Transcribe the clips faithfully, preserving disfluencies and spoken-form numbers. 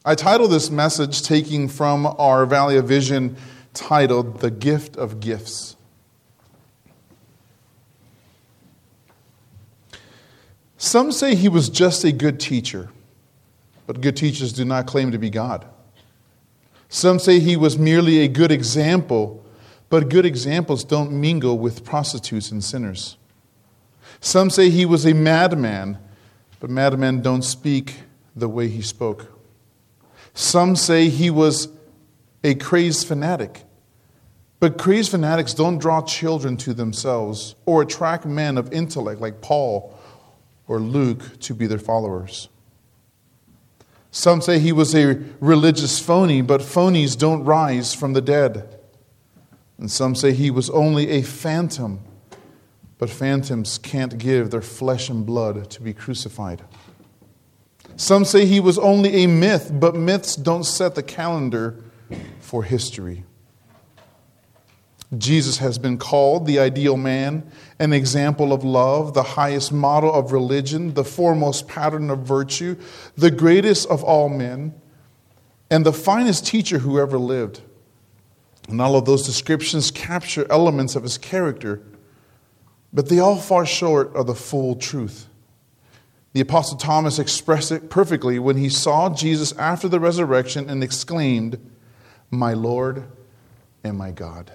I titled this message, taking from our Valley of Vision, titled, The Gift of Gifts. Some say he was just a good teacher, but good teachers do not claim to be God. Some say he was merely a good example, but good examples don't mingle with prostitutes and sinners. Some say he was a madman, but madmen don't speak the way he spoke. Some say he was a crazed fanatic, but crazed fanatics don't draw children to themselves or attract men of intellect like Paul or Luke to be their followers. Some say he was a religious phony, but phonies don't rise from the dead. And some say he was only a phantom, but phantoms can't give their flesh and blood to be crucified. Some say he was only a myth, but myths don't set the calendar for history. Jesus has been called the ideal man, an example of love, the highest model of religion, the foremost pattern of virtue, the greatest of all men, and the finest teacher who ever lived. And all of those descriptions capture elements of his character, but they all fall short of the full truth. The Apostle Thomas expressed it perfectly when he saw Jesus after the resurrection and exclaimed, "My Lord and my God."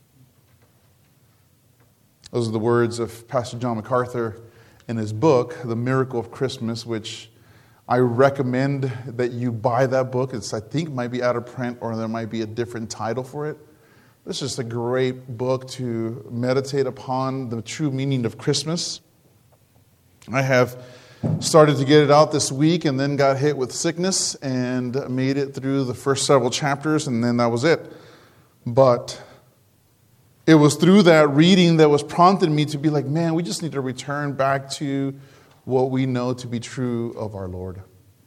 Those are the words of Pastor John MacArthur in his book, The Miracle of Christmas, which I recommend that you buy that book. It's, I think, might be out of print or there might be a different title for it. It's just a great book to meditate upon the true meaning of Christmas. I have started to get it out this week and then got hit with sickness and made it through the first several chapters, and then that was it. But it was through that reading that was prompted me to be like, man, we just need to return back to what we know to be true of our Lord.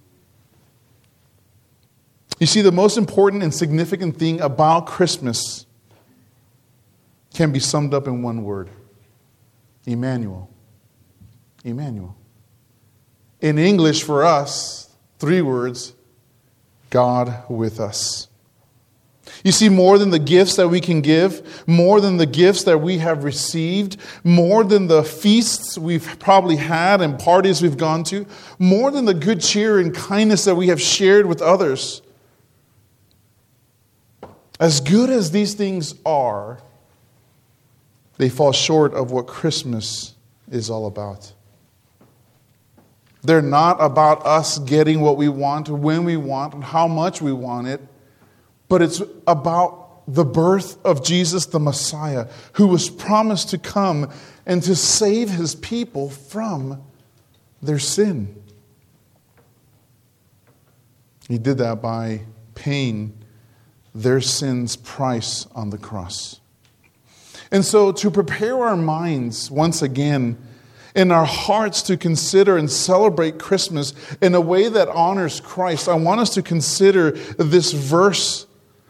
You see, the most important and significant thing about Christmas can be summed up in one word: Emmanuel. Emmanuel. In English, for us, three words: God with us. You see, more than the gifts that we can give, more than the gifts that we have received, more than the feasts we've probably had and parties we've gone to, more than the good cheer and kindness that we have shared with others, as good as these things are, they fall short of what Christmas is all about. They're not about us getting what we want, when we want, and how much we want it. But it's about the birth of Jesus the Messiah, who was promised to come and to save his people from their sin. He did that by paying their sin's price on the cross. And so to prepare our minds once again, in our hearts to consider and celebrate Christmas in a way that honors Christ, I want us to consider this verse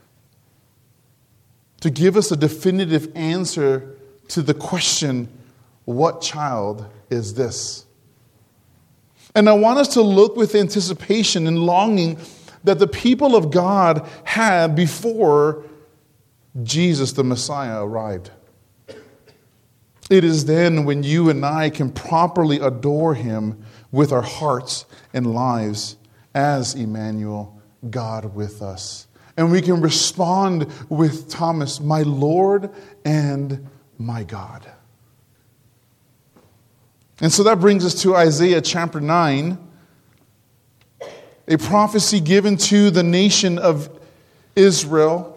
to give us a definitive answer to the question, what child is this? And I want us to look with anticipation and longing that the people of God had before Jesus the Messiah arrived. It is then when you and I can properly adore him with our hearts and lives as Emmanuel, God with us. And we can respond with Thomas, my Lord and my God. And so that brings us to Isaiah chapter nine, a prophecy given to the nation of Israel.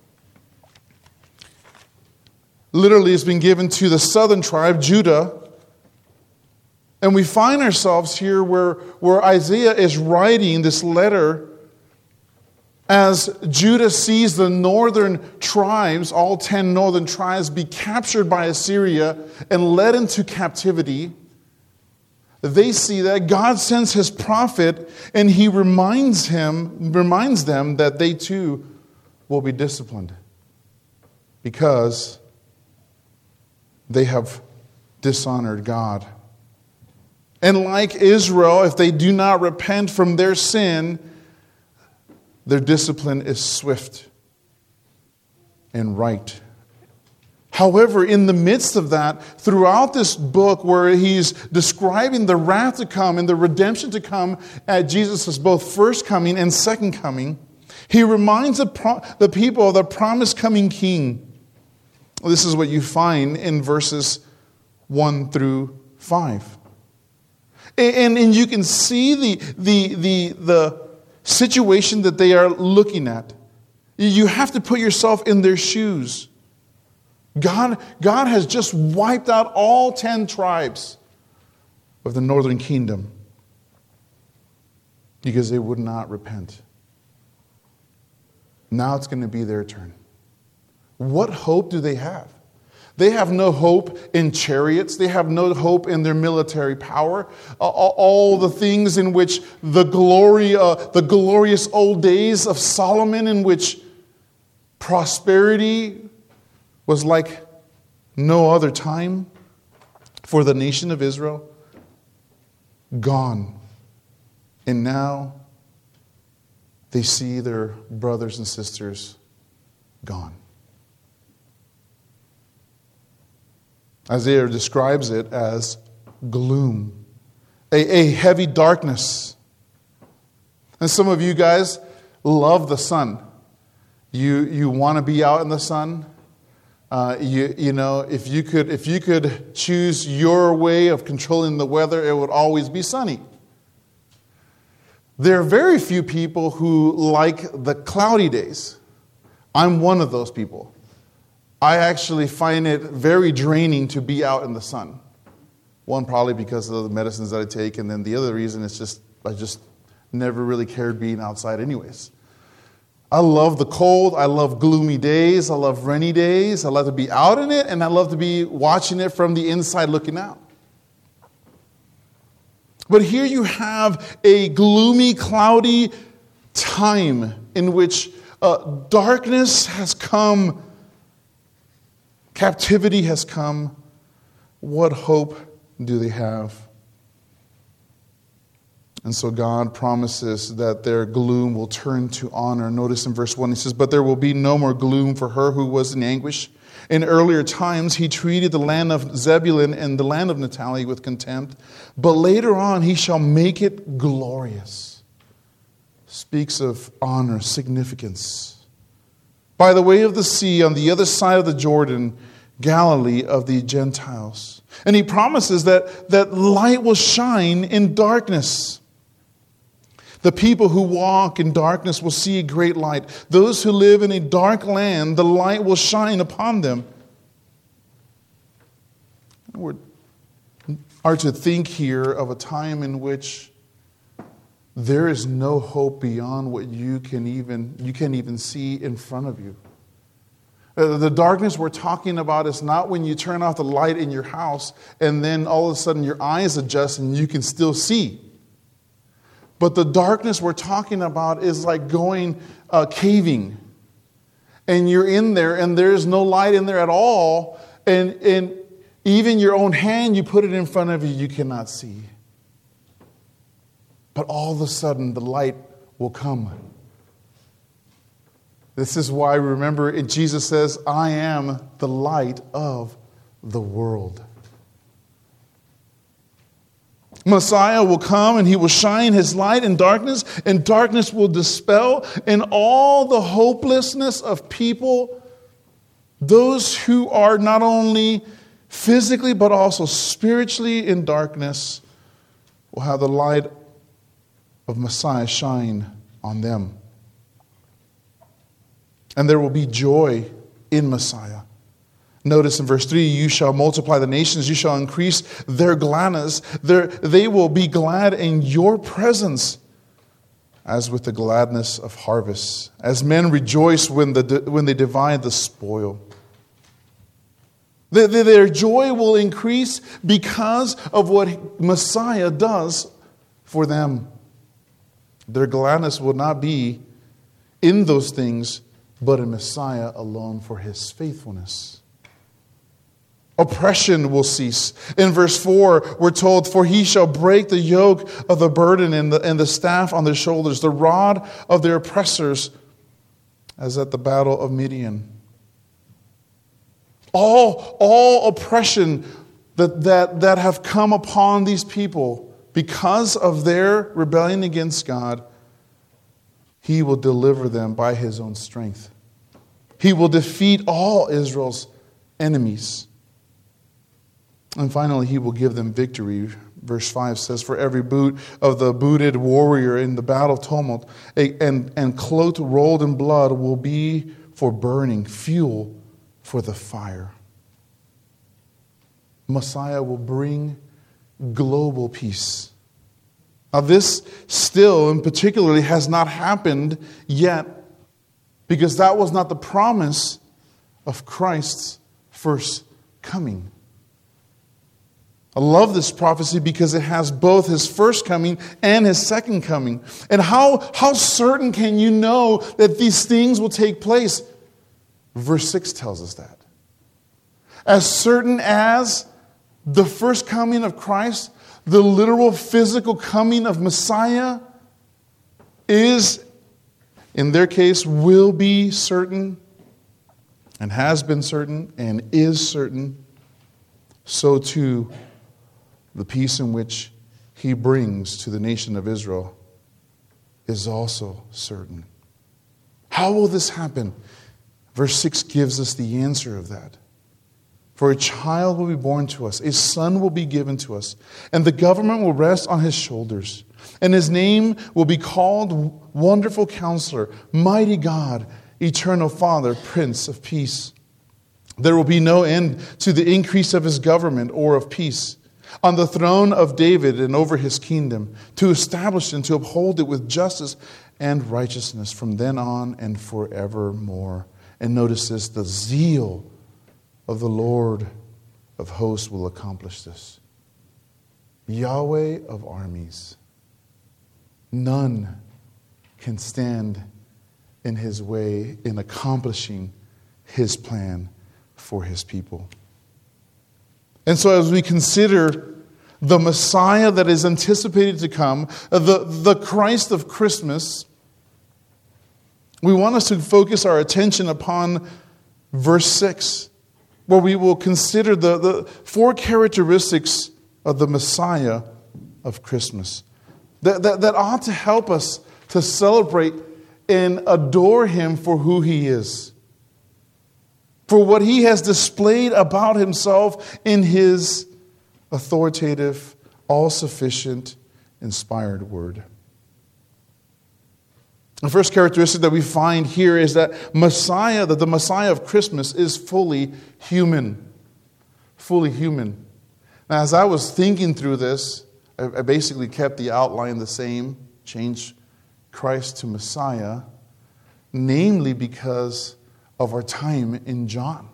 Literally, it's been given to the southern tribe, Judah. And we find ourselves here where, where Isaiah is writing this letter as Judah sees the northern tribes, all ten northern tribes, be captured by Assyria and led into captivity. They see that God sends his prophet and he reminds him, reminds them that they too will be disciplined because they have dishonored God. And like Israel, if they do not repent from their sin, Their discipline is swift and right. However, in the midst of that, throughout this book where he's describing the wrath to come and the redemption to come at Jesus' both first coming and second coming, he reminds the, pro- the people of the promised coming king. This is what you find in verses one through five. And, and, and you can see the, the, the, the situation that they are looking at. You have to put yourself in their shoes. God, God has just wiped out all ten tribes of the northern kingdom because they would not repent. Now it's going to be their turn. What hope do they have? They have no hope in chariots. They have no hope in their military power. Uh, all the things in which the glory, uh, the glorious old days of Solomon, in which prosperity was like no other time for the nation of Israel, gone. And now they see their brothers and sisters gone. Isaiah describes it as gloom, a, a heavy darkness. And some of you guys love the sun. You you want to be out in the sun. Uh, you you know if you could if you could choose your way of controlling the weather, it would always be sunny. There are very few people who like the cloudy days. I'm one of those people. I actually find it very draining to be out in the sun. One, probably because of the medicines that I take, and then the other reason is just I just never really cared being outside anyways. I love the cold. I love gloomy days. I love rainy days. I love to be out in it, and I love to be watching it from the inside looking out. But here you have a gloomy, cloudy time in which uh, darkness has come, captivity has come. What hope do they have? And so God promises that their gloom will turn to honor. Notice in verse one, he says, "But there will be no more gloom for her who was in anguish. In earlier times, he treated the land of Zebulun and the land of Naphtali with contempt. But later on, he shall make it glorious." Speaks of honor, significance. "By the way of the sea, on the other side of the Jordan, Galilee of the Gentiles." And he promises that, that light will shine in darkness. The people who walk in darkness will see a great light. Those who live in a dark land, the light will shine upon them. We are to think here of a time in which there is no hope beyond what you can even you can even see in front of you. The darkness we're talking about is not when you turn off the light in your house and then all of a sudden your eyes adjust and you can still see. But the darkness we're talking about is like going uh, caving. And you're in there and there's no light in there at all. And, and even your own hand, you put it in front of you, you cannot see. But all of a sudden the light will come. This is why, remember, Jesus says, "I am the light of the world." Messiah will come and he will shine his light in darkness, and darkness will dispel, and all the hopelessness of people, those who are not only physically but also spiritually in darkness, will have the light of Messiah shine on them. And there will be joy in Messiah. Notice in verse three, "You shall multiply the nations, you shall increase their gladness. Their, they will be glad in your presence, as with the gladness of harvest, as men rejoice when, the, when they divide the spoil." Their, their joy will increase because of what Messiah does for them. Their gladness will not be in those things, but in Messiah alone for his faithfulness. Oppression will cease. In verse four, we're told, for he shall break the yoke of the burden and the, and the staff on their shoulders, the rod of their oppressors, as at the battle of Midian. All, all oppression that, that, that have come upon these people because of their rebellion against God, he will deliver them by his own strength. He will defeat all Israel's enemies. And finally, he will give them victory. Verse five says, for every boot of the booted warrior in the battle tumult and, and cloth rolled in blood will be for burning, fuel for the fire. Messiah will bring global peace. Now this still and particularly has not happened yet, because that was not the promise of Christ's first coming. I love this prophecy because it has both his first coming and his second coming. And how, how certain can you know that these things will take place? Verse six tells us that. As certain as the first coming of Christ, the literal physical coming of Messiah is, in their case, will be certain and has been certain and is certain, so too the peace in which he brings to the nation of Israel is also certain. How will this happen? Verse six gives us the answer of that. For a child will be born to us, a son will be given to us, and the government will rest on his shoulders. And his name will be called Wonderful Counselor, Mighty God, Eternal Father, Prince of Peace. There will be no end to the increase of his government or of peace on the throne of David and over his kingdom, to establish and to uphold it with justice and righteousness from then on and forevermore. And notice this, the zeal of the Lord of hosts will accomplish this. Yahweh of armies. None can stand in his way in accomplishing his plan for his people. And so as we consider the Messiah that is anticipated to come, the, the Christ of Christmas, we want us to focus our attention upon verse six, where we will consider the, the four characteristics of the Messiah of Christmas that, that, that ought to help us to celebrate and adore him for who he is, for what he has displayed about himself in his authoritative, all-sufficient, inspired word. The first characteristic that we find here is that Messiah, that the Messiah of Christmas is fully human. Fully human. Now, as I was thinking through this, I basically kept the outline the same, changed Christ to Messiah, namely because of our time in John.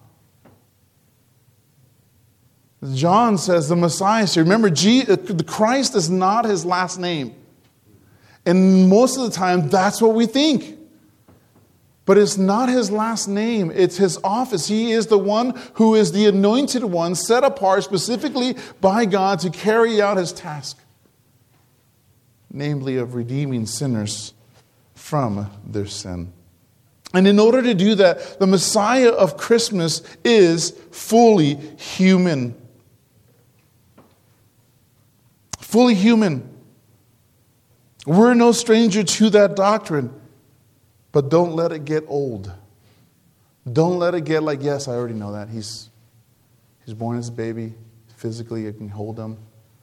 John says the Messiah. So remember, the Christ is not his last name. And most of the time, that's what we think. But it's not his last name. It's his office. He is the one who is the anointed one, set apart specifically by God to carry out his task, namely of redeeming sinners from their sin. And in order to do that, the Messiah of Christmas is fully human. Fully human. We're no stranger to that doctrine, but don't let it get old. Don't let it get like, yes, I already know that. He's, he's born as a baby. Physically, you can hold him.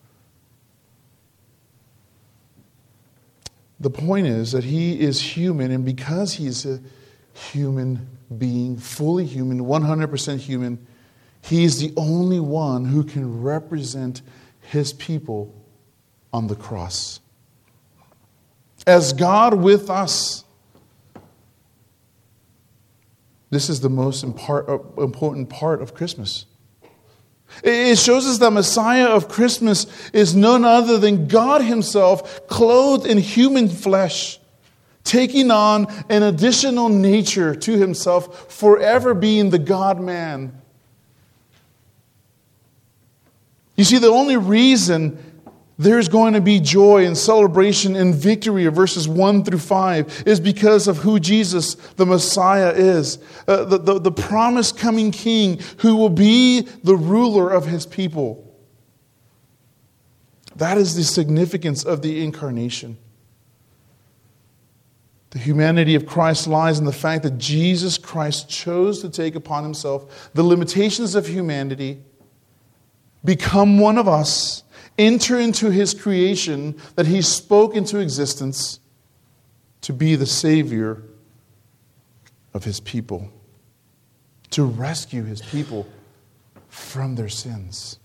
The point is that he is human, and because he's a human being, fully human, one hundred percent human, he is the only one who can represent his people on the cross. As God with us. This is the most important part of Christmas. It shows us that Messiah of Christmas is none other than God himself, clothed in human flesh, taking on an additional nature to himself, forever being the God-man. You see, the only reason there's going to be joy and celebration and victory of verses one through five is because of who Jesus, the Messiah, is. Uh, the, the, the promised coming King who will be the ruler of his people. That is the significance of the incarnation. The humanity of Christ lies in the fact that Jesus Christ chose to take upon himself the limitations of humanity, become one of us, enter into his creation that he spoke into existence to be the Savior of his people, to rescue his people from their sins.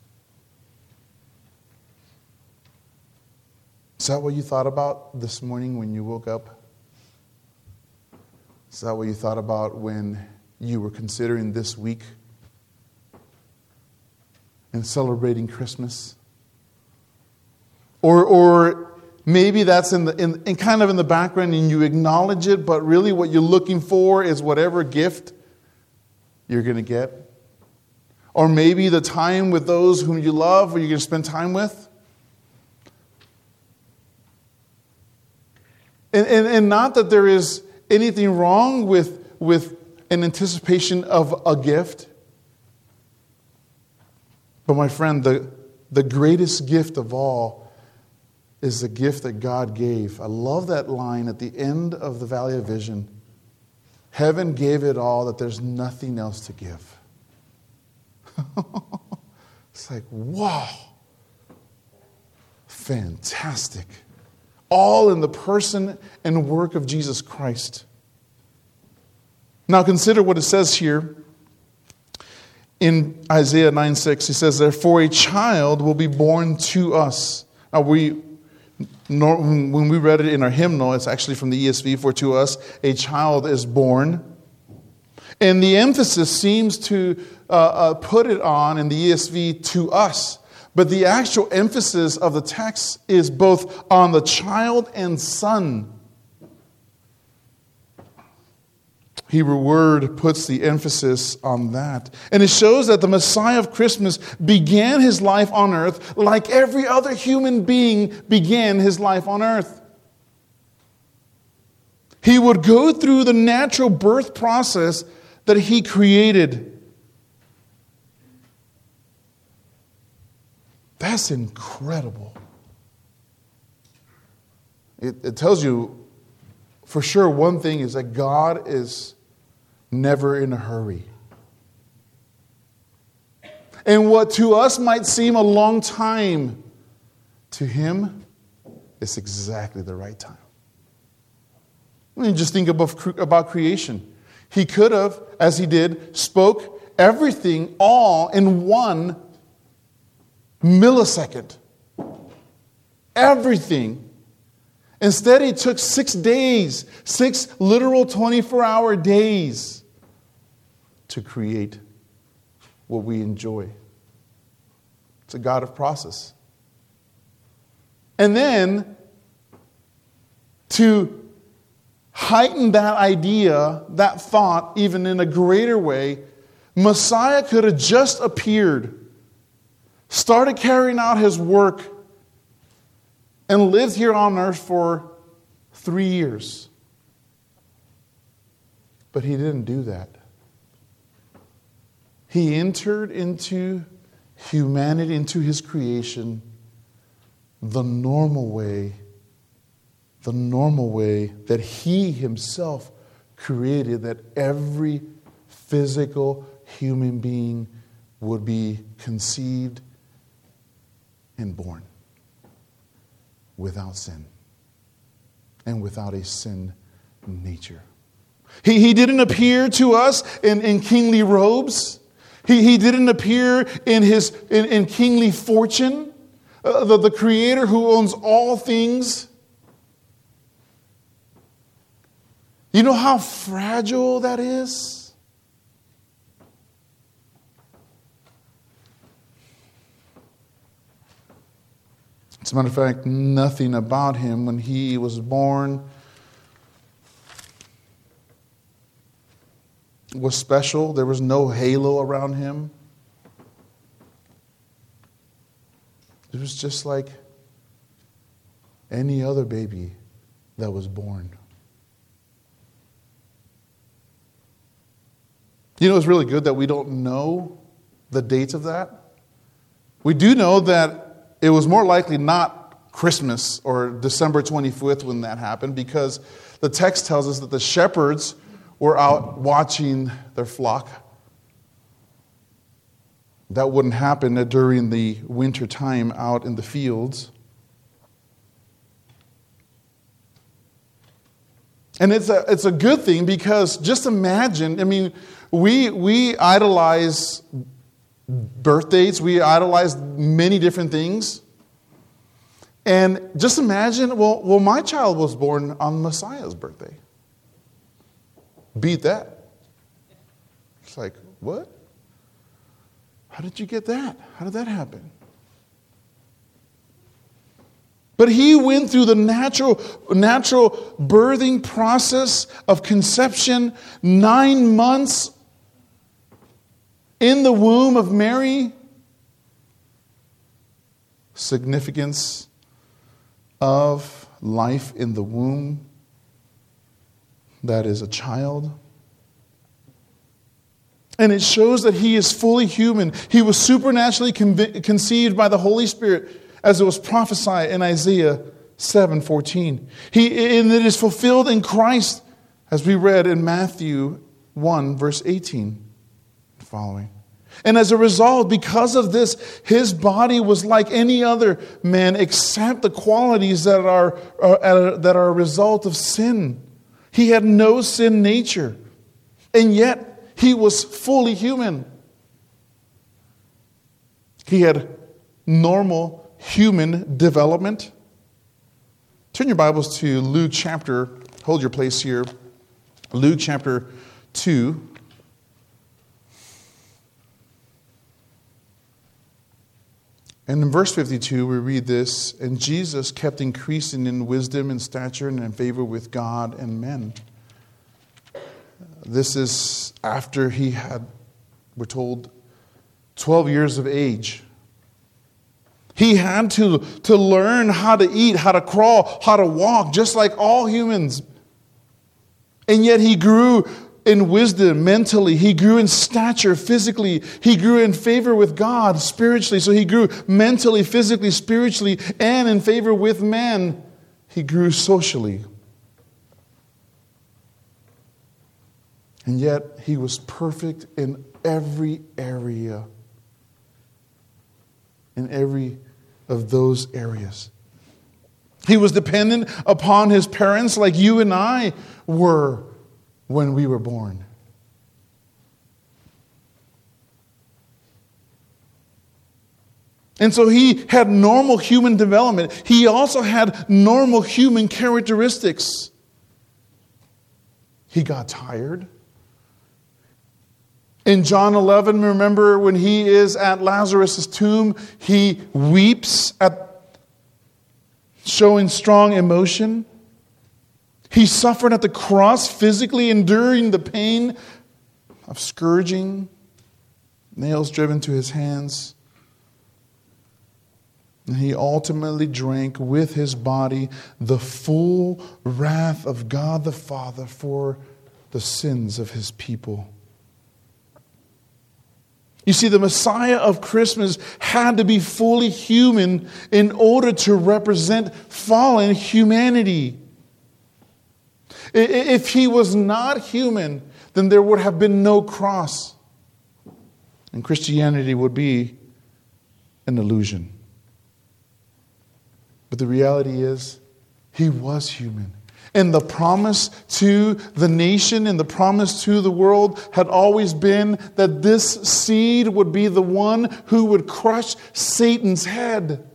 Is that what you thought about this morning when you woke up? Is that what you thought about when you were considering this week and celebrating Christmas? Or, or maybe that's in the in, in kind of in the background and you acknowledge it, but really what you're looking for is whatever gift you're going to get. Or maybe the time with those whom you love or you're going to spend time with. And, and, and not that there is anything wrong with, with an anticipation of a gift. But my friend, the, the greatest gift of all is the gift that God gave. I love that line at the end of the Valley of Vision. Heaven gave it all, that there's nothing else to give. It's like, wow. Fantastic. All in the person and work of Jesus Christ. Now consider what it says here in Isaiah nine six. He says, therefore a child will be born to us. Now we, when we read it in our hymnal, it's actually from the E S V, for to us a child is born. And the emphasis seems to uh, uh, put it on in the E S V to us. But the actual emphasis of the text is both on the child and son. Hebrew word puts the emphasis on that. And it shows that the Messiah of Christmas began his life on earth like every other human being began his life on earth. He would go through the natural birth process that he created. That's incredible. It, it tells you for sure one thing is that God is never in a hurry. And what to us might seem a long time, to him, it's exactly the right time. I mean, just think about, about creation. He could have, as he did, spoke everything all in one millisecond. Everything. Instead, he took six days, six literal twenty-four hour days to create what we enjoy. It's a God of process. And then, to heighten that idea, that thought, even in a greater way, Messiah could have just appeared, started carrying out his work, and lived here on earth for three years. But he didn't do that. He entered into humanity, into his creation, the normal way, the normal way that he himself created, that every physical human being would be conceived and born without sin and without a sin nature. He, he didn't appear to us in, in kingly robes. He, he didn't appear in his in, in kingly fortune. Uh, the, the Creator who owns all things. You know how fragile that is? As a matter of fact, nothing about him when he was born was special. There was no halo around him. It was just like any other baby that was born. You know, it's really good that we don't know the dates of that. We do know that it was more likely not Christmas or December twenty-fifth when that happened, because the text tells us that the shepherds were out watching their flock. That wouldn't happen during the winter time out in the fields. And it's a it's a good thing, because just imagine, I mean, we we idolize birthdays, we idolize many different things. And just imagine, well, well, my child was born on Messiah's birthday. Beat that. It's like, what? How did you get that? How did that happen? But he went through the natural, natural birthing process of conception, nine months in the womb of Mary. Significance of life in the womb. That is a child. And it shows that he is fully human. He was supernaturally conve- conceived by the Holy Spirit, as it was prophesied in Isaiah seven fourteen. He, and it is fulfilled in Christ, as we read in Matthew one, verse eighteen and following. And as a result, because of this, his body was like any other man, except the qualities that are, are that are a result of sin. He had no sin nature, and yet he was fully human. He had normal human development. Turn your Bibles to Luke chapter, hold your place here, Luke chapter two. And in verse fifty-two, we read this, and Jesus kept increasing in wisdom and stature and in favor with God and men. This is after he had, we're told, twelve years of age. He had to, to learn how to eat, how to crawl, how to walk, just like all humans. And yet he grew in wisdom mentally. He grew in stature physically. He grew in favor with God spiritually. So he grew mentally, physically, spiritually, and in favor with man. He grew socially. And yet he was perfect in every area. In every of those areas. He was dependent upon his parents like you and I were when we were born. And so he had normal human development. He also had normal human characteristics. He got tired. In John eleven, remember when he is at Lazarus' tomb, he weeps at showing strong emotion. He suffered at the cross, physically enduring the pain of scourging, nails driven to his hands. And he ultimately drank with his body the full wrath of God the Father for the sins of his people. You see, the Messiah of Christmas had to be fully human in order to represent fallen humanity. If he was not human, then there would have been no cross. And Christianity would be an illusion. But the reality is, he was human. And the promise to the nation and the promise to the world had always been that this seed would be the one who would crush Satan's head.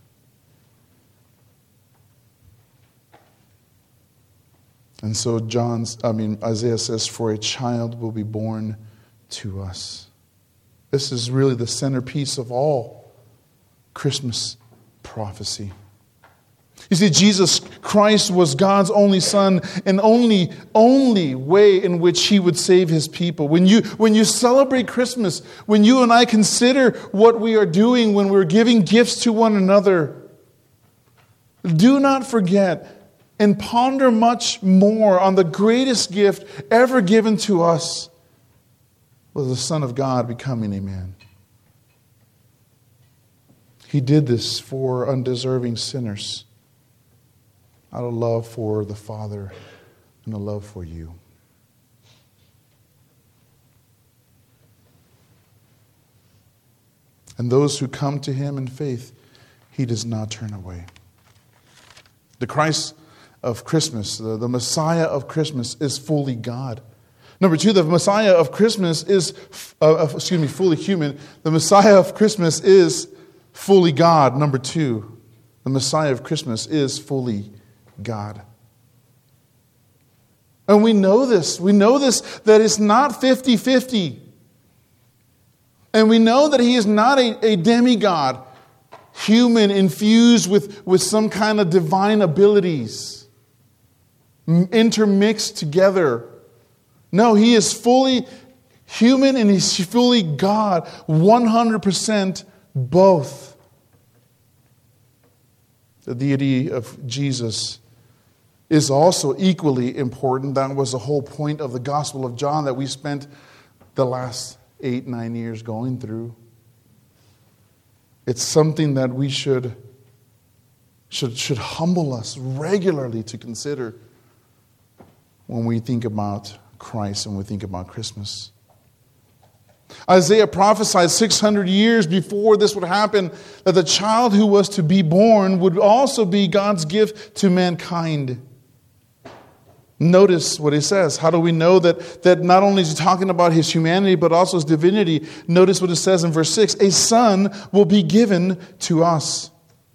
And so John's, I mean, Isaiah says, for a child will be born to us. This is really the centerpiece of all Christmas prophecy. You see, Jesus Christ was God's only Son and only, only way in which He would save His people. When you, when you celebrate Christmas, when you and I consider what we are doing when we're giving gifts to one another, do not forget and ponder much more on the greatest gift ever given to us, was the Son of God becoming a man. He did this for undeserving sinners, out of love for the Father and a love for you. And those who come to Him in faith, He does not turn away. The Christ of Christmas, the, the Messiah of Christmas, is fully God. Number two, the Messiah of Christmas is, uh, excuse me, fully human. The Messiah of Christmas is fully God. Number two, the Messiah of Christmas is fully God. And we know this. We know this, that it's not fifty-fifty. And we know that He is not a, a demigod, human infused with, with some kind of divine abilities, intermixed together. No, He is fully human and He's fully God, one hundred percent both. The deity of Jesus is also equally important. That was the whole point of the Gospel of John that we spent the last eight, nine years going through. It's something that we should, should, should humble us regularly to consider when we think about Christ and we think about Christmas. Isaiah prophesied six hundred years before this would happen that the child who was to be born would also be God's gift to mankind. Notice what He says. How do we know that, that not only is He talking about His humanity but also His divinity? Notice what it says in verse six. A son will be given to us.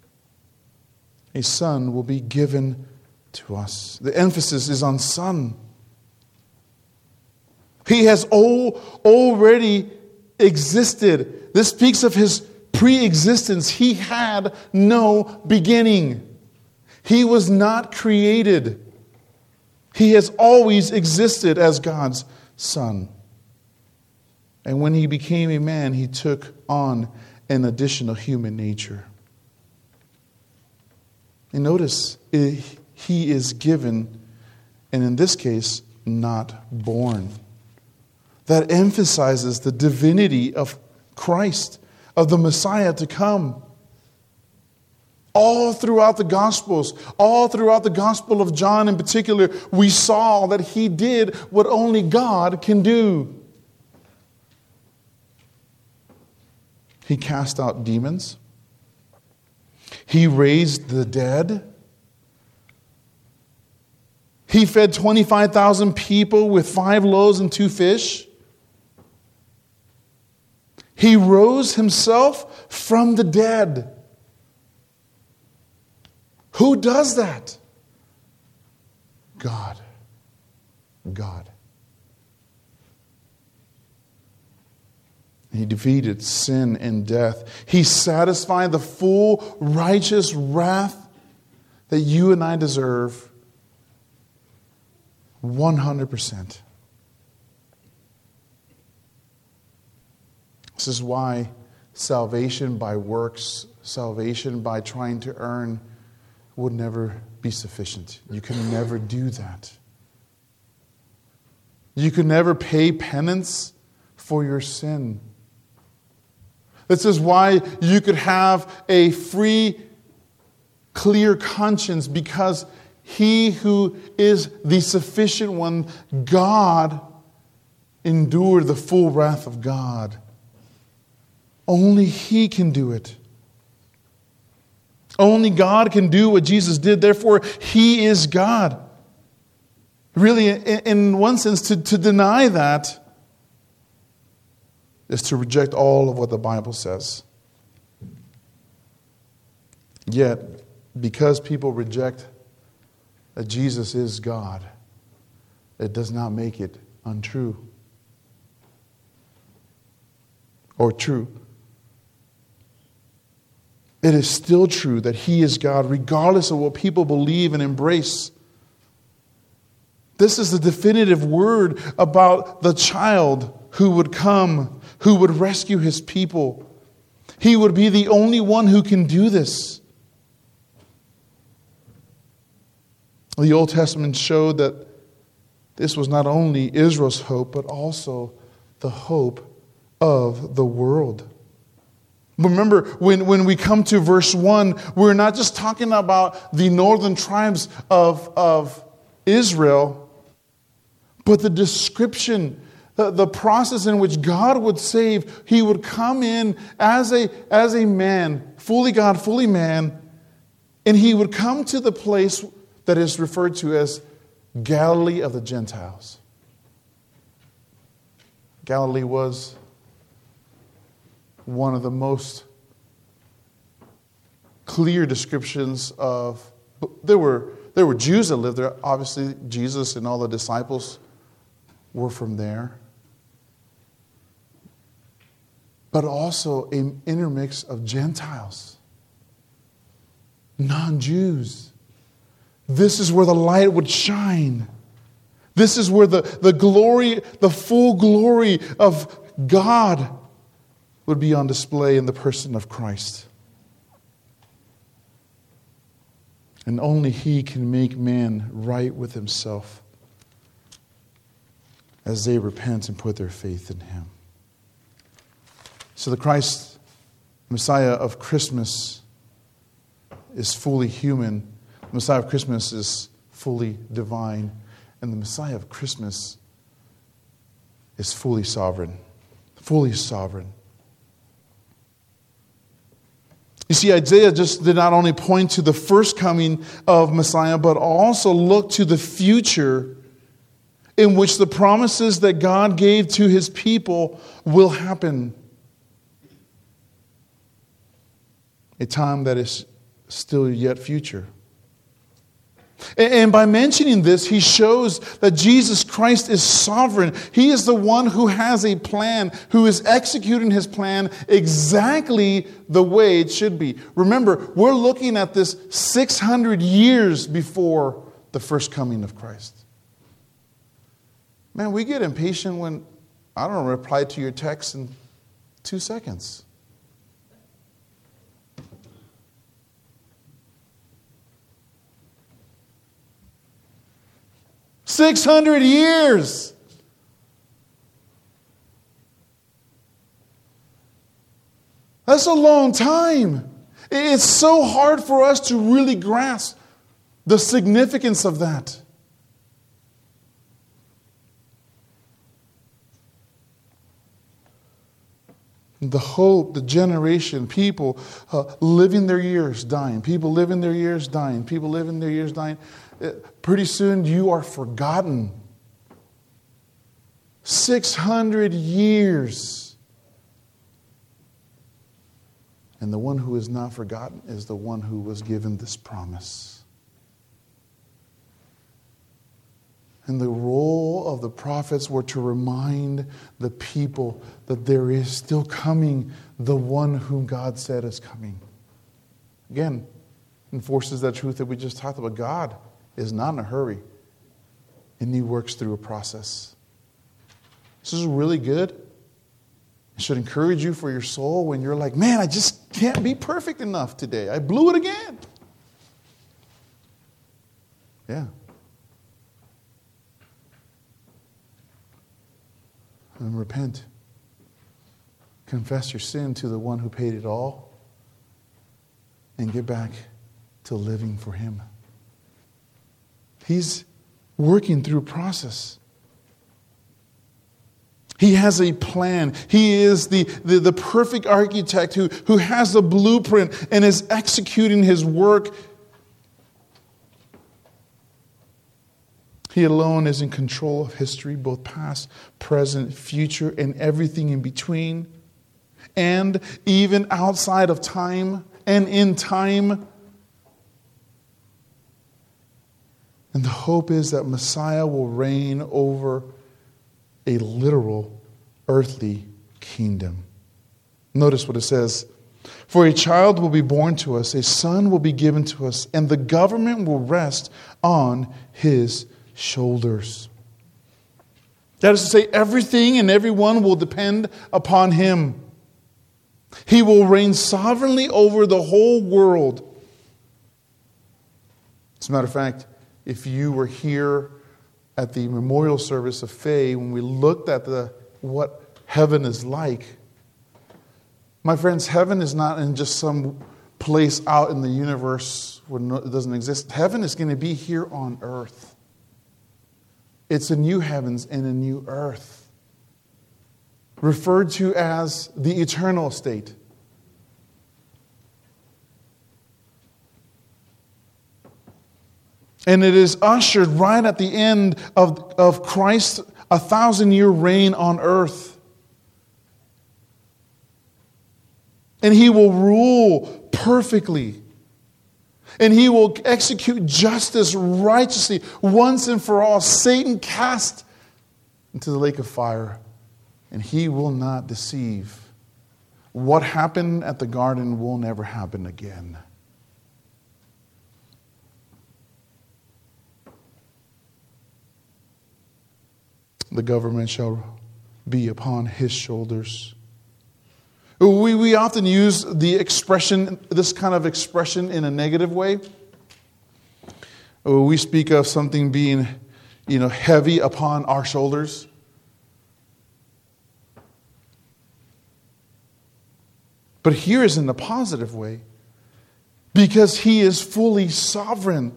A son will be given to us. The emphasis is on son. He has all, already existed. This speaks of His pre-existence. He had no beginning. He was not created. He has always existed as God's Son. And when He became a man, He took on an additional human nature. And notice, He is given, and in this case, not born. That emphasizes the divinity of Christ, of the Messiah to come. All throughout the Gospels, all throughout the Gospel of John in particular, we saw that He did what only God can do. He cast out demons. He raised the dead. He fed twenty-five thousand people with five loaves and two fish. He rose Himself from the dead. Who does that? God. God. He defeated sin and death. He satisfied the full righteous wrath that you and I deserve one hundred percent. This is why salvation by works, salvation by trying to earn, would never be sufficient. You can never do that. You can never pay penance for your sin. This is why you could have a free, clear conscience, because He who is the sufficient one, God, endured the full wrath of God. Only He can do it. Only God can do what Jesus did. Therefore, He is God. Really, in one sense, to, to deny that is to reject all of what the Bible says. Yet, because people reject that Jesus is God, it does not make it untrue or true. It is still true that He is God, regardless of what people believe and embrace. This is the definitive word about the child who would come, who would rescue His people. He would be the only one who can do this. The Old Testament showed that this was not only Israel's hope, but also the hope of the world. Remember, when, when we come to verse one, we're not just talking about the northern tribes of, of Israel, but the description, the, the process in which God would save. He would come in as a, as a man, fully God, fully man, and He would come to the place that is referred to as Galilee of the Gentiles. Galilee was one of the most clear descriptions of, there were there were Jews that lived there. Obviously, Jesus and all the disciples were from there. But also an intermix of Gentiles, non-Jews. This is where the light would shine. This is where the, the glory, the full glory of God would be on display in the person of Christ. And only He can make man right with Himself as they repent and put their faith in Him. So the Christ, Messiah of Christmas, is fully human. The Messiah of Christmas is fully divine. And the Messiah of Christmas is fully sovereign. Fully sovereign. You see, Isaiah just did not only point to the first coming of Messiah, but also looked to the future in which the promises that God gave to His people will happen. A time that is still yet future. And by mentioning this, he shows that Jesus Christ is sovereign. He is the one who has a plan, who is executing His plan exactly the way it should be. Remember, we're looking at this six hundred years before the first coming of Christ. Man, we get impatient when, I don't know, reply to your text in two seconds. Six hundred years. That's a long time. It's so hard for us to really grasp the significance of that. The hope, the generation, people uh, living their years, dying. People living their years, dying. People living their years, dying. Pretty soon you are forgotten. six hundred years. And the one who is not forgotten is the one who was given this promise. And the role of the prophets were to remind the people that there is still coming the one whom God said is coming. Again, enforces that truth that we just talked about. God is not in a hurry, and He works through a process. This is really good. It should encourage you for your soul when you're like, man, I just can't be perfect enough today. I blew it again. Yeah. And repent. Confess your sin to the one who paid it all, and get back to living for Him. He's working through a process. He has a plan. He is the, the, the perfect architect who, who has the blueprint and is executing His work. He alone is in control of history, both past, present, future, and everything in between. And even outside of time and in time. And the hope is that Messiah will reign over a literal earthly kingdom. Notice what it says For a child will be born to us, a son will be given to us, and the government will rest on his shoulders. That is to say, everything and everyone will depend upon him. He will reign sovereignly over the whole world. As a matter of fact, if you were here at the memorial service of Faye, when we looked at the what heaven is like, my friends, heaven is not in just some place out in the universe where no, it doesn't exist. Heaven is going to be here on earth. It's a new heavens and a new earth, referred to as the eternal state. And it is ushered right at the end of, of Christ's a thousand-year reign on earth. And he will rule perfectly. And he will execute justice righteously once and for all. Satan cast into the lake of fire. And he will not deceive. What happened at the garden will never happen again. The government shall be upon his shoulders. We, we often use the expression, this kind of expression in a negative way. We speak of something being, you know, heavy upon our shoulders. But here is in a positive way, because he is fully sovereign.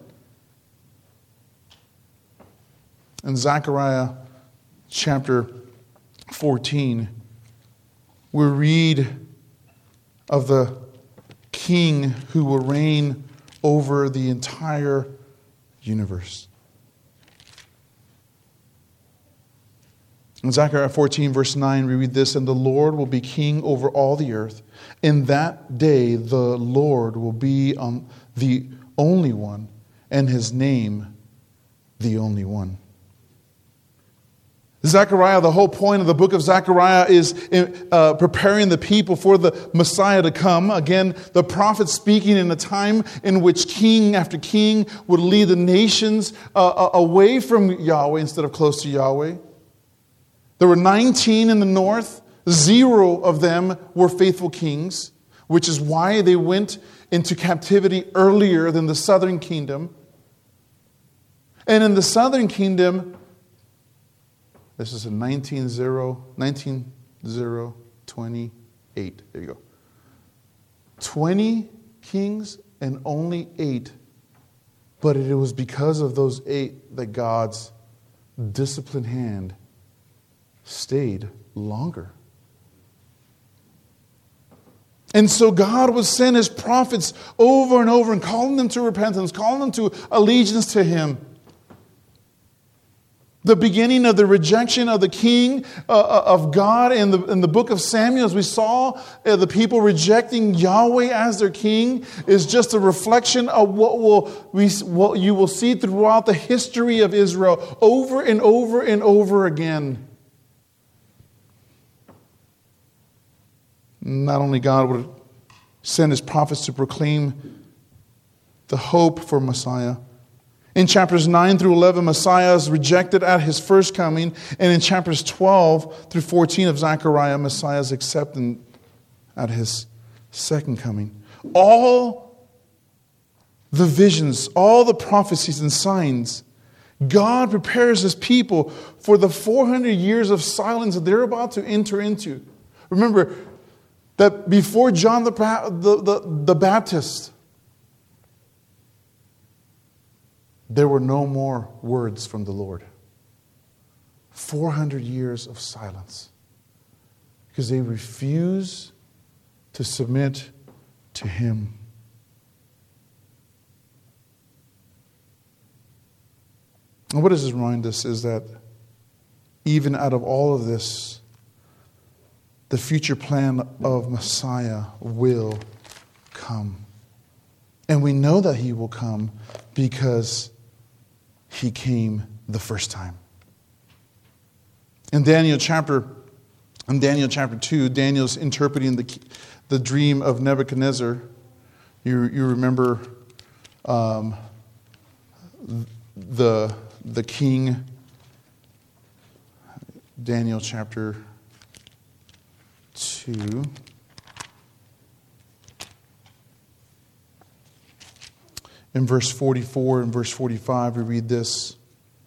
In Zechariah chapter fourteen, we read of the king who will reign over the entire universe. In Zechariah fourteen, verse nine, we read this, "And the Lord will be king over all the earth. In that day the Lord will be um, the only one, and his name the only one." Zechariah, the whole point of the book of Zechariah is uh, preparing the people for the Messiah to come. Again, the prophet speaking in a time in which king after king would lead the nations uh, away from Yahweh instead of close to Yahweh. There were nineteen in the north. Zero of them were faithful kings, which is why they went into captivity earlier than the southern kingdom. And in the southern kingdom, this is in nineteen twenty-eight. There you go. twenty kings and only eight. But it was because of those eight that God's disciplined hand stayed longer. And so God would send his prophets over and over and calling them to repentance, calling them to allegiance to him. The beginning of the rejection of the king uh, of God in the, in the book of Samuel, as we saw, uh, the people rejecting Yahweh as their king, is just a reflection of what, will we, what you will see throughout the history of Israel over and over and over again. Not only God would send his prophets to proclaim the hope for Messiah. In chapters nine through eleven, Messiah is rejected at his first coming. And in chapters twelve through fourteen of Zechariah, Messiah is accepted at his second coming. All the visions, all the prophecies and signs, God prepares his people for the four hundred years of silence that they're about to enter into. Remember that before John the, the, the, the Baptist, there were no more words from the Lord. four hundred years of silence. Because they refuse to submit to him. And what does this remind us is that even out of all of this, the future plan of Messiah will come. And we know that he will come because he came the first time. In Daniel chapter In Daniel chapter two, Daniel's interpreting the, the dream of Nebuchadnezzar. You, you remember um, the, the king, Daniel chapter two. In verse forty-four and verse forty-five, we read this.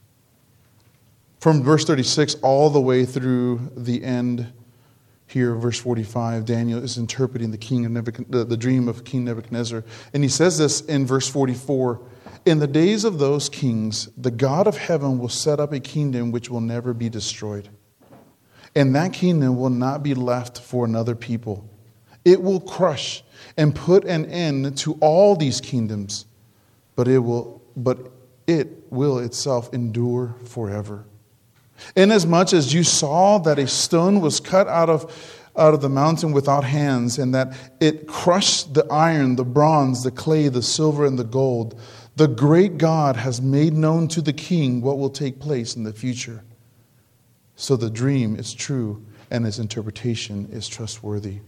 From verse thirty-six all the way through the end here, verse forty-five, Daniel is interpreting the king of Nebuchadnezzar, the, the dream of King Nebuchadnezzar. And he says this in verse forty-four, "In the days of those kings, the God of heaven will set up a kingdom which will never be destroyed. And that kingdom will not be left for another people. It will crush and put an end to all these kingdoms, but it will, but it will itself endure forever. Inasmuch as you saw that a stone was cut out of, out of the mountain without hands, and that it crushed the iron, the bronze, the clay, the silver, and the gold, the great God has made known to the king what will take place in the future. So the dream is true, and its interpretation is trustworthy."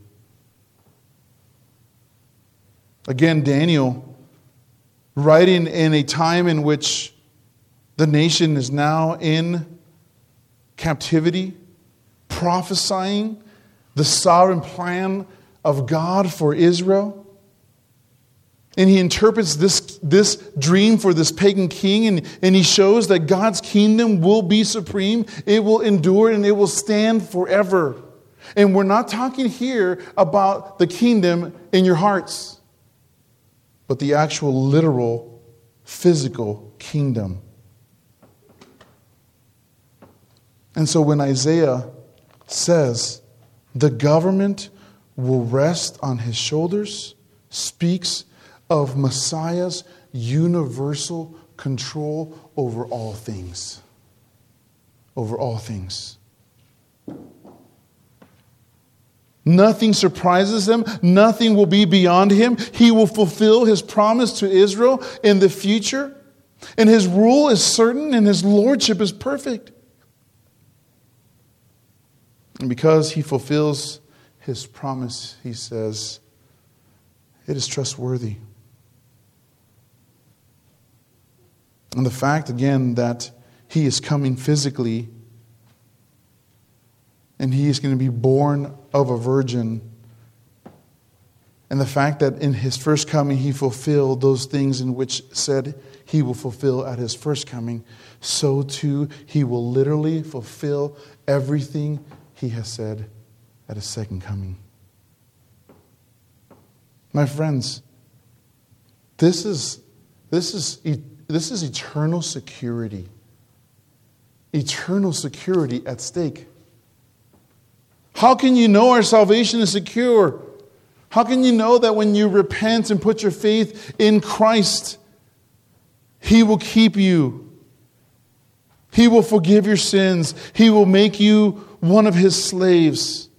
Again, Daniel, writing in a time in which the nation is now in captivity, prophesying the sovereign plan of God for Israel. And he interprets this, this dream for this pagan king, and, and he shows that God's kingdom will be supreme, it will endure, and it will stand forever. And we're not talking here about the kingdom in your hearts, but the actual literal, physical kingdom. And so when Isaiah says the government will rest on his shoulders, speaks of Messiah's universal control over all things. Over all things. Nothing surprises him. Nothing will be beyond him. He will fulfill his promise to Israel in the future. And his rule is certain and his lordship is perfect. And because he fulfills his promise, he says, it is trustworthy. And the fact, again, that he is coming physically and he is going to be born of a virgin, and the fact that in his first coming he fulfilled those things in which said he will fulfill at his first coming, so too he will literally fulfill everything he has said at his second coming. My friends, this is this is this is eternal security. Eternal security at stake. How can you know our salvation is secure? How can you know that when you repent and put your faith in Christ, He will keep you? He will forgive your sins. He will make you one of His slaves.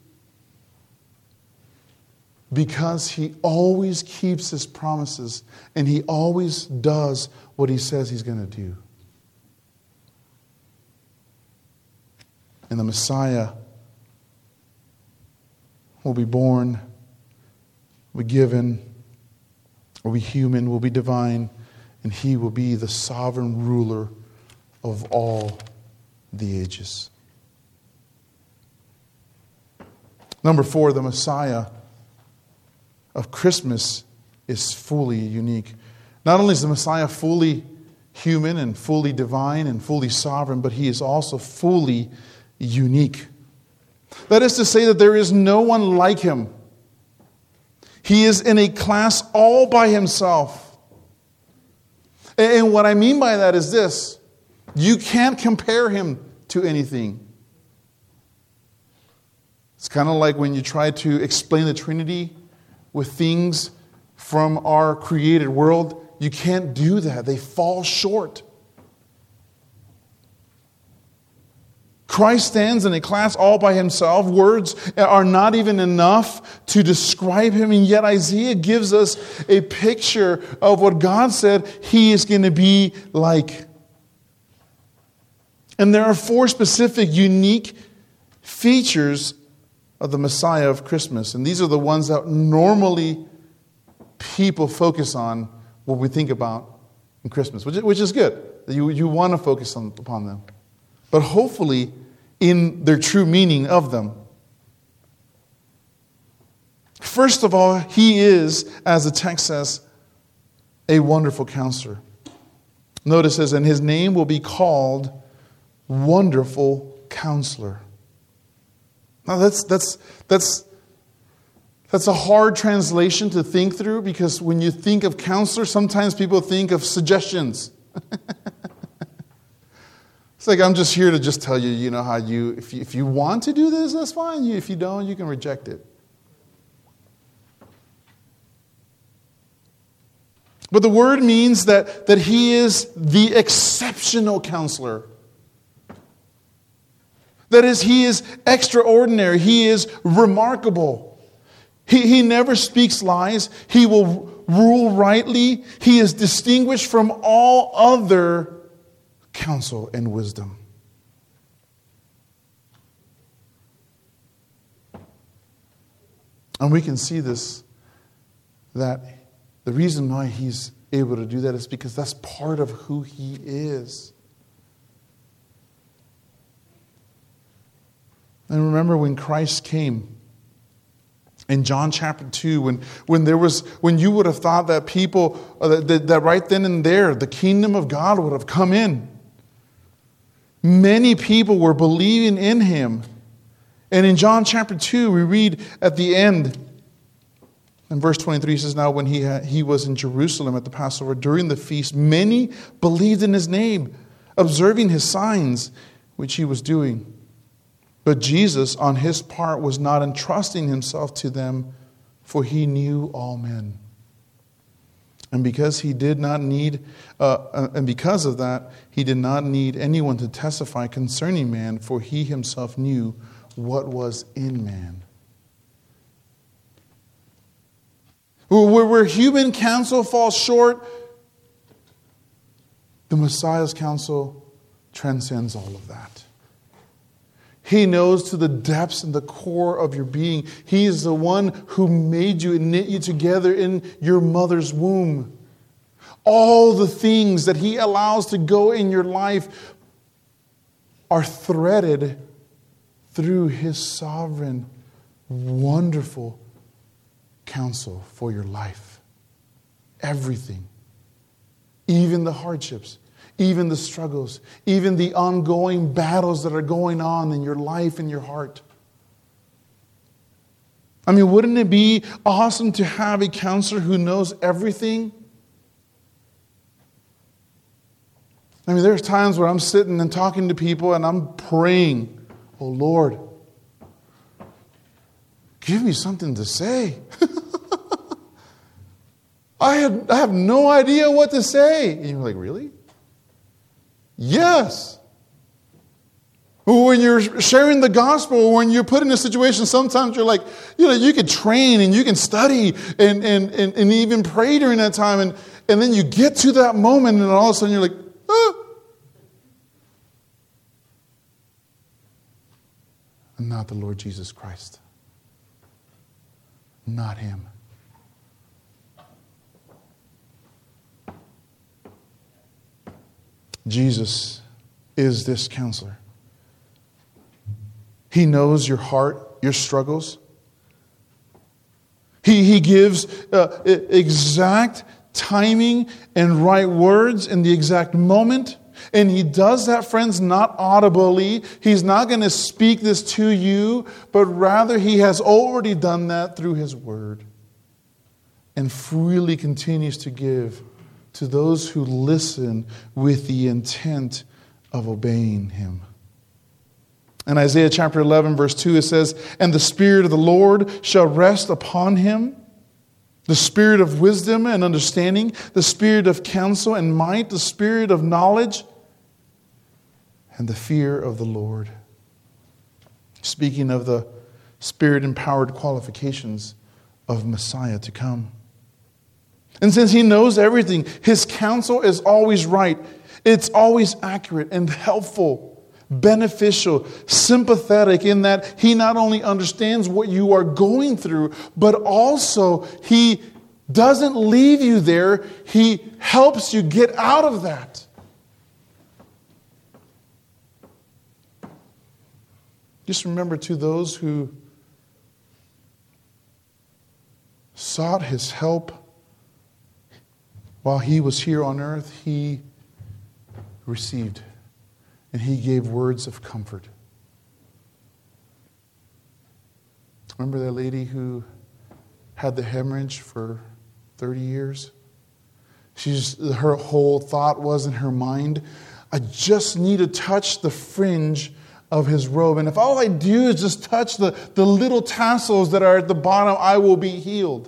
Because He always keeps His promises and He always does what He says He's going to do. And the Messiah will be born, will be given, will be human, will be divine, and He will be the sovereign ruler of all the ages. Number four, the Messiah of Christmas is fully unique. Not only is the Messiah fully human and fully divine and fully sovereign, but He is also fully unique. That is to say that there is no one like Him. He is in a class all by Himself. And what I mean by that is this: you can't compare Him to anything. It's kind of like when you try to explain the Trinity with things from our created world. You can't do that. They fall short. Christ stands in a class all by Himself. Words are not even enough to describe Him, and yet Isaiah gives us a picture of what God said He is going to be like. And there are four specific, unique features of the Messiah of Christmas. And these are the ones that normally people focus on when we think about in Christmas, which is, which is good. You, you want to focus on, upon them. But hopefully in their true meaning of them. First of all, he is, as the text says, a wonderful counselor. Notice it says, and his name will be called Wonderful Counselor. Now that's that's that's that's a hard translation to think through, because when you think of counselor, sometimes people think of suggestions. It's like, I'm just here to just tell you, you know, how you, if you, if you want to do this, that's fine. You, if you don't, you can reject it. But the word means that, that he is the exceptional counselor. That is, he is extraordinary. He is remarkable. He, he never speaks lies. He will rule rightly. He is distinguished from all other counsel and wisdom. And we can see this, that the reason why he's able to do that is because that's part of who he is. And remember when Christ came in John chapter two, when, when there was, when you would have thought that people, uh, that, that right then and there, the kingdom of God would have come in. Many people were believing in him. And in John chapter two, we read at the end, in verse twenty-three, he says, now when he, had, he was in Jerusalem at the Passover, during the feast, many believed in his name, observing his signs, which he was doing. But Jesus, on his part, was not entrusting himself to them, for he knew all men. And because he did not need, uh, and because of that, he did not need anyone to testify concerning man, for he himself knew what was in man. Where, where human counsel falls short, the Messiah's counsel transcends all of that. He knows to the depths and the core of your being. He is the one who made you and knit you together in your mother's womb. All the things that he allows to go in your life are threaded through his sovereign, wonderful counsel for your life. Everything. Even the hardships. Even the struggles, even the ongoing battles that are going on in your life and your heart. I mean, wouldn't it be awesome to have a counselor who knows everything? I mean, there's times where I'm sitting and talking to people and I'm praying, oh Lord, give me something to say. I, had, I have no idea what to say. And you're like, really? Yes. When you're sharing the gospel, when you're put in a situation, sometimes you're like, you know, you can train and you can study and, and, and, and even pray during that time. And, and then you get to that moment and all of a sudden you're like, ah. And not the Lord Jesus Christ. Not him. Jesus is this counselor. He knows your heart, your struggles. He, he gives uh, exact timing and right words in the exact moment. And he does that, friends, not audibly. He's not going to speak this to you, but rather he has already done that through his word. And freely continues to give to those who listen with the intent of obeying him. In Isaiah chapter eleven, verse two, it says, and the Spirit of the Lord shall rest upon him, the Spirit of wisdom and understanding, the Spirit of counsel and might, the Spirit of knowledge, and the fear of the Lord. Speaking of the Spirit-empowered qualifications of Messiah to come. And since he knows everything, his counsel is always right. It's always accurate and helpful. beneficial, sympathetic, in that he not only understands what you are going through, but also he doesn't leave you there. He helps you get out of that. Just remember, to those who sought his help while he was here on earth, he received, and he gave words of comfort. Remember that lady who had the hemorrhage for thirty years? She's, her whole thought was in her mind, I just need to touch the fringe of his robe. And if all I do is just touch the, the little tassels that are at the bottom, I will be healed.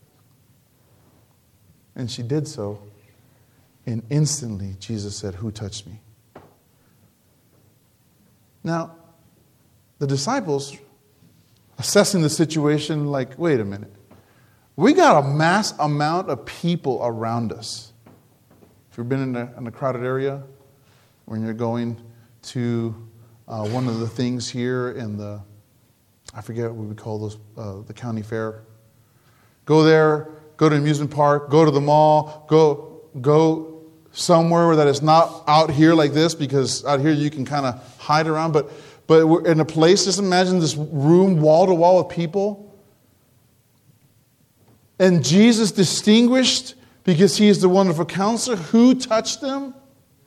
And she did so. And instantly, Jesus said, who touched me? Now, the disciples, assessing the situation, like, wait a minute. We got a mass amount of people around us. If you've been in a, in a crowded area, when you're going to uh, one of the things here in the, I forget what we call those, uh, the county fair. Go there, go to an amusement park, go to the mall, go go somewhere that is not out here like this, because out here you can kind of hide around. But but we're in a place, just imagine this room wall to wall with people. And Jesus distinguished, because he is the wonderful counselor, who touched them.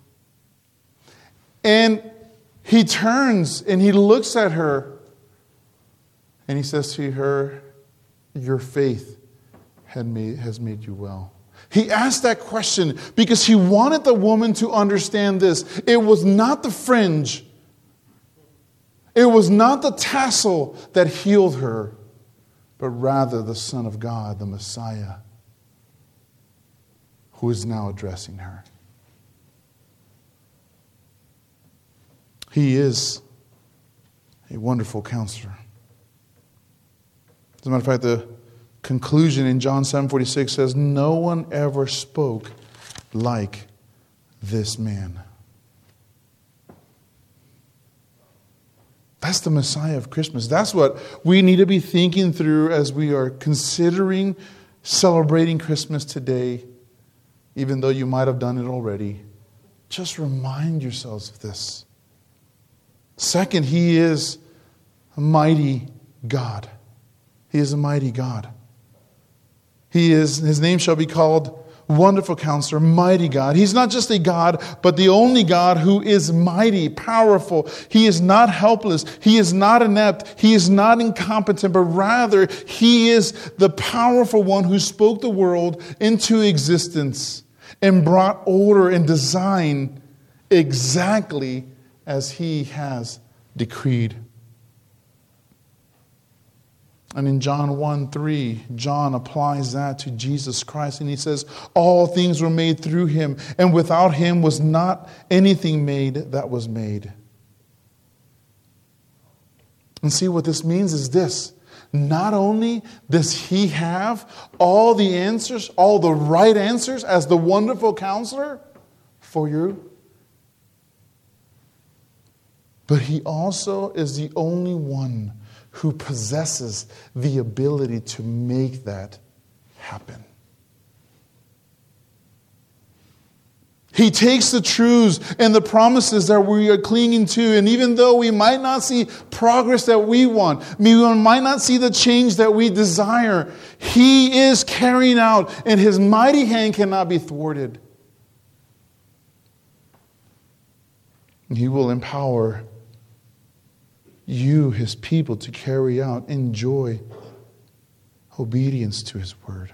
And he turns and he looks at her and he says to her, your faith had made, has made you well. He asked that question because he wanted the woman to understand this. It was not the fringe. It was not the tassel that healed her, but rather the Son of God, the Messiah, who is now addressing her. He is a wonderful counselor. As a matter of fact, the conclusion in John seven forty-six says, no one ever spoke like this man. That's the Messiah of Christmas. That's what we need to be thinking through as we are considering celebrating Christmas today, even though you might have done it already. Just remind yourselves of this. Second, he is a mighty God. He is a mighty God. He is, his name shall be called Wonderful Counselor, Mighty God. He's not just a God, but the only God who is mighty, powerful. He is not helpless. He is not inept. He is not incompetent, but rather he is the powerful one who spoke the world into existence and brought order and design exactly as he has decreed. And in John one three, John applies that to Jesus Christ. And he says, all things were made through him, and without him was not anything made that was made. And see, what this means is this. Not only does he have all the answers, all the right answers as the wonderful counselor for you, but he also is the only one who possesses the ability to make that happen. He takes the truths and the promises that we are clinging to, and even though we might not see progress that we want, we might not see the change that we desire, he is carrying out, and his mighty hand cannot be thwarted. And he will empower you, his people, to carry out, enjoy obedience to his word.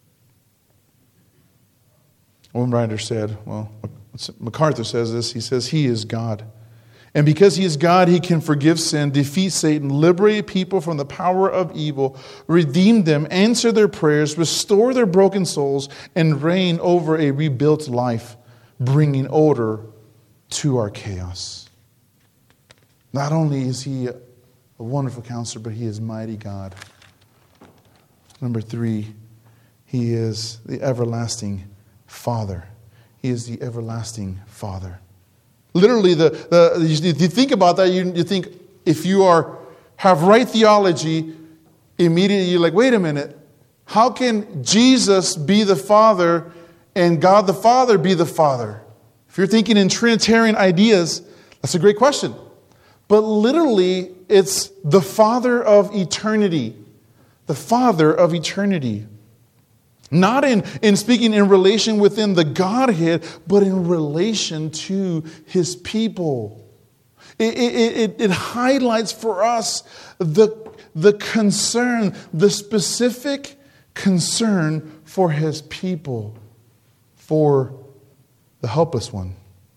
One writer said, well, MacArthur says this, he says, he is God. And because he is God, he can forgive sin, defeat Satan, liberate people from the power of evil, redeem them, answer their prayers, restore their broken souls, and reign over a rebuilt life, bringing order to our chaos. Not only is he a wonderful counselor, but he is mighty God. Number three, he is the everlasting Father. He is the everlasting Father. Literally, the, the you think about that, you, you think if you are have right theology, immediately you're like, wait a minute, how can Jesus be the Father and God the Father be the Father? If you're thinking in Trinitarian ideas, that's a great question. But literally, it's the Father of eternity. The Father of eternity. Not in, in speaking in relation within the Godhead, but in relation to His people. It, it, it, it highlights for us the, the concern, the specific concern for His people, for the helpless one.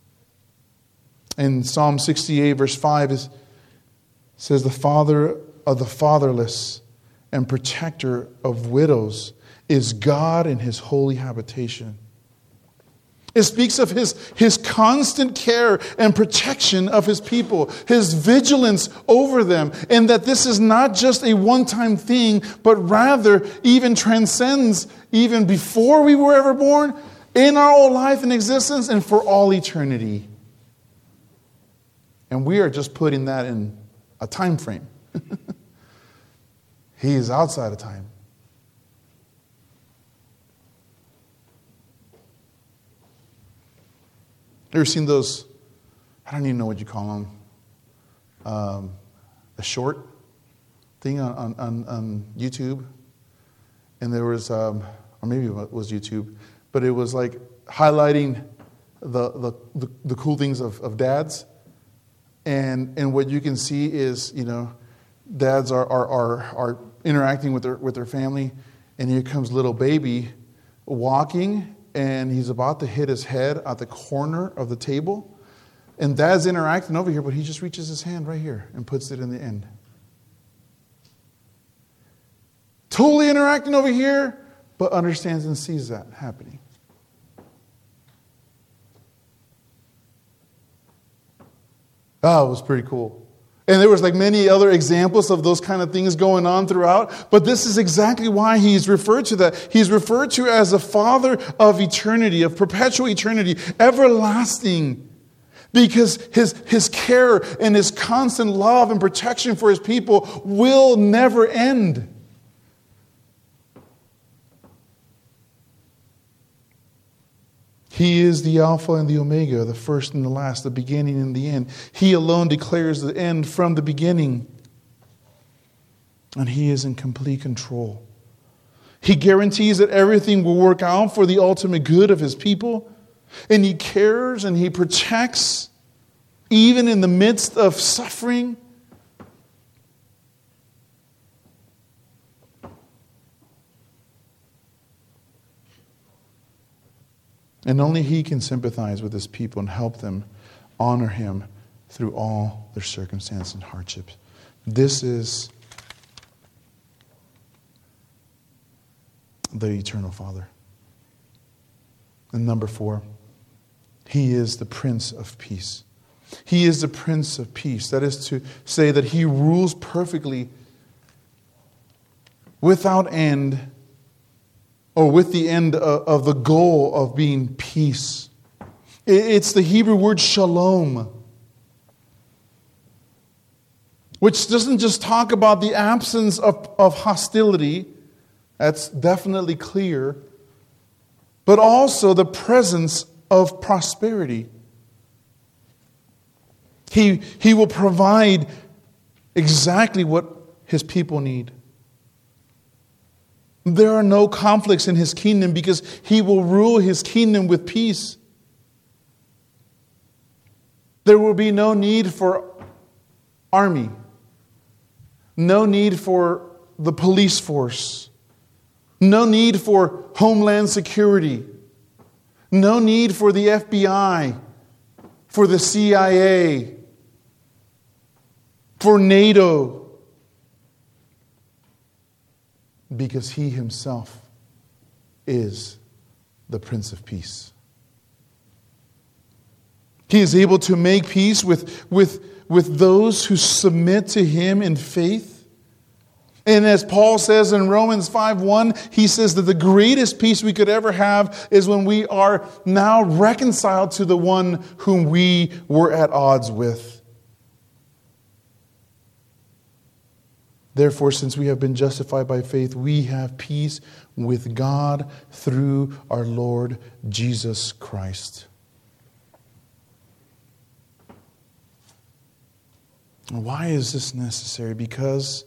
In Psalm sixty-eight, verse five, it says, the Father of the fatherless and protector of widows is God in His holy habitation. It speaks of his, his constant care and protection of His people, His vigilance over them, and that this is not just a one-time thing, but rather even transcends even before we were ever born, in our whole life and existence, and for all eternity. And we are just putting that in a time frame. He is outside of time. Ever seen those, I don't even know what you call them, um, a short thing on, on, on YouTube? And there was, um, or maybe it was YouTube, but it was like highlighting the the, the, the cool things of, of dads. And and what you can see is, you know, dads are are are, are interacting with their with their family, and here comes little baby walking, and he's about to hit his head at the corner of the table. And dad's interacting over here, but he just reaches his hand right here and puts it in the end. Totally interacting over here, but understands and sees that happening. Oh, it was pretty cool. And there was like many other examples of those kind of things going on throughout. But this is exactly why he's referred to that. He's referred to as the Father of eternity, of perpetual eternity, everlasting. Because his, his care and His constant love and protection for His people will never end. He is the Alpha and the Omega, the first and the last, the beginning and the end. He alone declares the end from the beginning. And He is in complete control. He guarantees that everything will work out for the ultimate good of His people. And He cares and He protects even in the midst of suffering. And only He can sympathize with His people and help them honor Him through all their circumstances and hardships. This is the eternal Father. And number four, He is the Prince of Peace. He is the Prince of Peace. That is to say that He rules perfectly without end, or with the end of the goal of being peace. It's the Hebrew word shalom, which doesn't just talk about the absence of, of hostility, that's definitely clear, but also the presence of prosperity. He, he will provide exactly what His people need. There are no conflicts in His kingdom because He will rule His kingdom with peace. There will be no need for army, no need for the police force, no need for homeland security, no need for the F B I, for the C I A, for NATO. Because He Himself is the Prince of Peace. He is able to make peace with, with, with those who submit to Him in faith. And as Paul says in Romans five one, he says that the greatest peace we could ever have is when we are now reconciled to the one whom we were at odds with. Therefore, since we have been justified by faith, we have peace with God through our Lord Jesus Christ. Why is this necessary? Because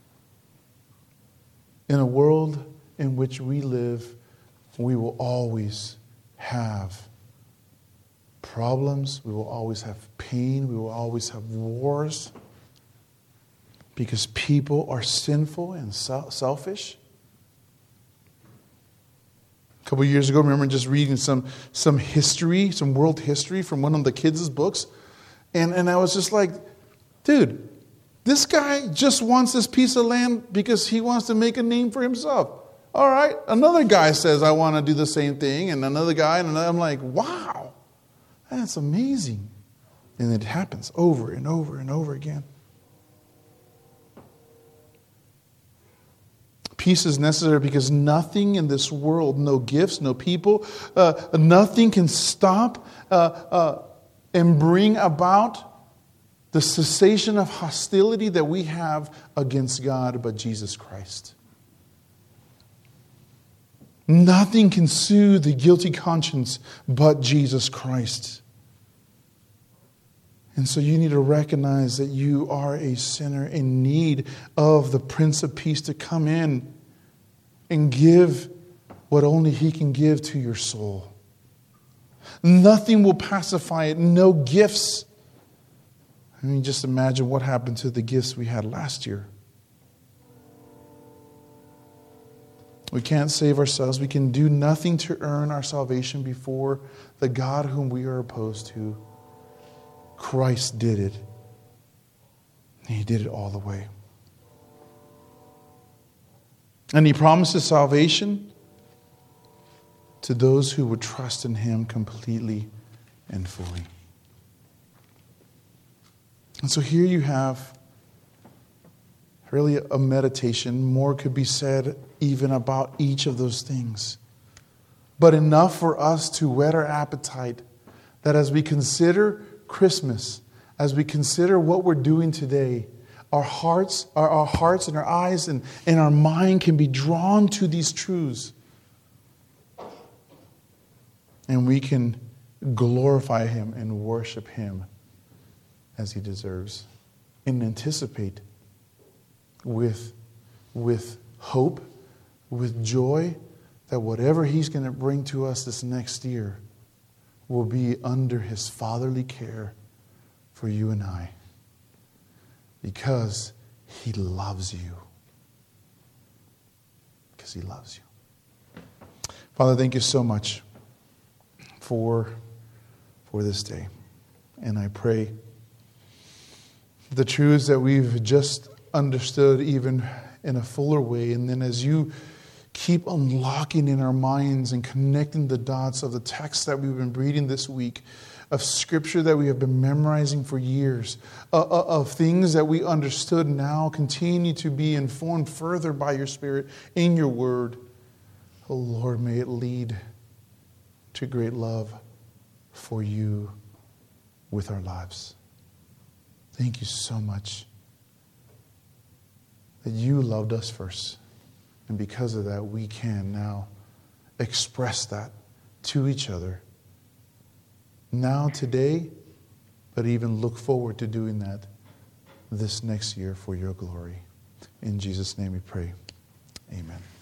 in a world in which we live, we will always have problems. We will always have pain. We will always have wars. Because people are sinful and selfish. A couple of years ago, I remember just reading some, some history, some world history from one of the kids' books. And, and I was just like, dude, this guy just wants this piece of land because he wants to make a name for himself. All right, another guy says, I want to do the same thing. And another guy, and another, I'm like, wow, that's amazing. And it happens over and over and over again. Peace is necessary because nothing in this world, no gifts, no people, uh, nothing can stop uh, uh, and bring about the cessation of hostility that we have against God but Jesus Christ. Nothing can soothe the guilty conscience but Jesus Christ. And so you need to recognize that you are a sinner in need of the Prince of Peace to come in and give what only He can give to your soul. Nothing will pacify it. No gifts. I mean, just imagine what happened to the gifts we had last year. We can't save ourselves. We can do nothing to earn our salvation before the God whom we are opposed to. Christ did it. He did it all the way. And He promises salvation to those who would trust in Him completely and fully. And so here you have really a meditation. More could be said even about each of those things. But enough for us to whet our appetite that as we consider Christmas, as we consider what we're doing today, our hearts, our, our hearts and our eyes and, and our mind can be drawn to these truths. And we can glorify Him and worship Him as He deserves. And anticipate with, with hope, with joy, that whatever He's going to bring to us this next year will be under His fatherly care for you and I. Because He loves you. Because He loves you. Father, thank you so much for, for this day. And I pray the truths that we've just understood even in a fuller way. And then as you keep unlocking in our minds and connecting the dots of the text that we've been reading this week, of scripture that we have been memorizing for years, uh, uh, of things that we understood now continue to be informed further by your Spirit in your word. Oh Lord, may it lead to great love for you with our lives. Thank you so much that you loved us first. And because of that, we can now express that to each other. Now, today, but even look forward to doing that this next year for your glory. In Jesus' name we pray. Amen.